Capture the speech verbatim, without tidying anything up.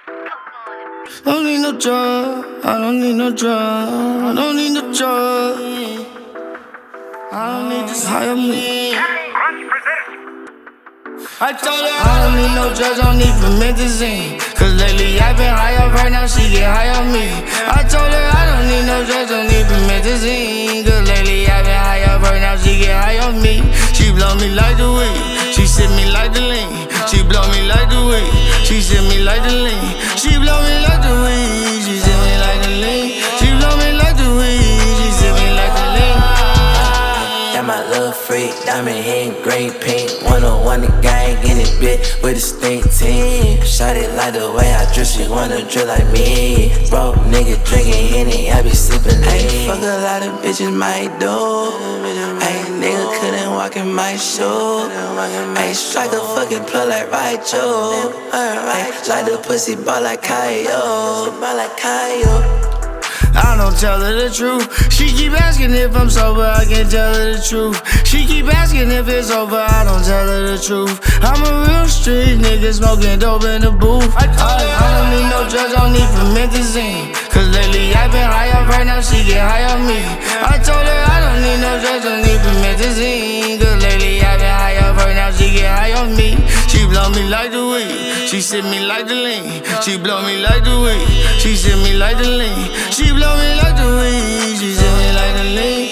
I don't need no drug, I don't need no drug, I don't need no drug. I don't need this higher me. I told her I don't need no drugs, I don't need promethazine. Cause lately I been high up her, now she get high on me. I told her I don't need no drugs, I don't need promethazine. Cause lately I been high up her, now she get high on me. She blow me like the weed, she sip me like the lean. She blow me like the weed, she sip me like the lean. She blow me like the weed, she sip me like the lean. She blow me like the weed, she sip me like the lean. Got my little freak, diamond hand, green pink. one oh one the gang in it bit with a stink team. Shot it like the way I dress, she wanna drill like me. Bro, nigga drinking Henny, I be sleeping late. Fuck a lot of bitches might do. Ayy, nigga couldn't walk in my shoe. Ayy, strike a fucking plug like Raichu. Ayy, like the pussy ball like Kyle. Ball like Kyle. I don't tell her the truth. She keep asking if I'm sober, I can't tell her the truth. She keep asking if it's over, I don't tell her the truth. I'm a real street nigga smoking dope in the booth. I, I, I don't need no drugs, I don't need promethazine. Cause lately I been high up her, now she get high on me. I told her I don't need no drugs, I don't need promethazine. Cause lately I been high up her, now she get high on me. She blow me like the weed, she sip me like the lean. She blow me like the weed, she sip me like the lean. She blow me like the weed, she sip me like the lean.